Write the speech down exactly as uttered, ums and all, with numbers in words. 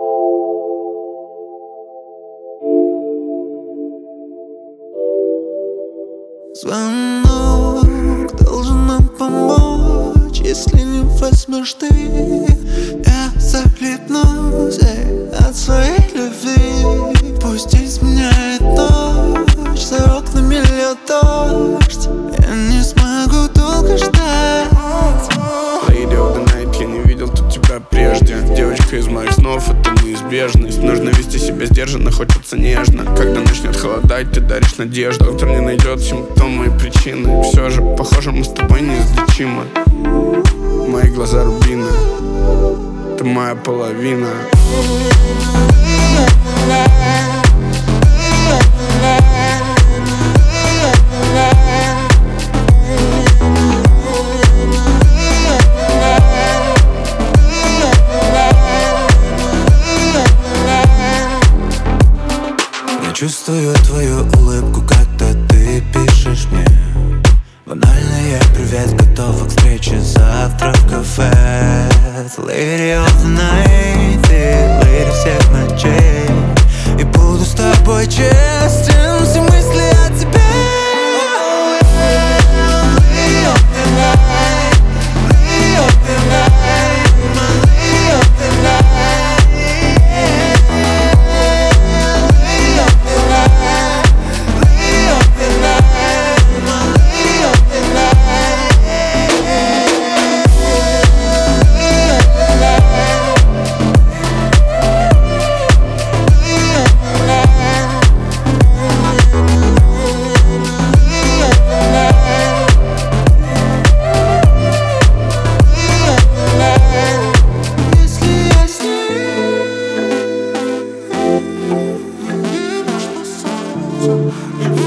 Звонок должен нам помочь. Если не возьмешь ты, я захлебнусь от своей любви. Пусть изменяет ночь, за окнами льет дождь. Я не смогу долго ждать. Lady of the night, я не видел тут тебя прежде. Девочка из моих снов, это неизбежность. Нужно вести себя сдержанно, хочется нежно. Когда начнет холодать, ты даришь надежду. Доктор не найдет симптомы и причины. Все же, похоже, мы с тобой неизлечимы. Мои глаза рубины, ты моя половина. Чувствую твою улыбку, когда ты пишешь мне банальный привет, готова к встрече завтра в кафе. Lady of the night, ты lady всех ночей. И буду с тобой честен, все мысли о тебе. Lady of the night, lady of the night, my lady of the night. You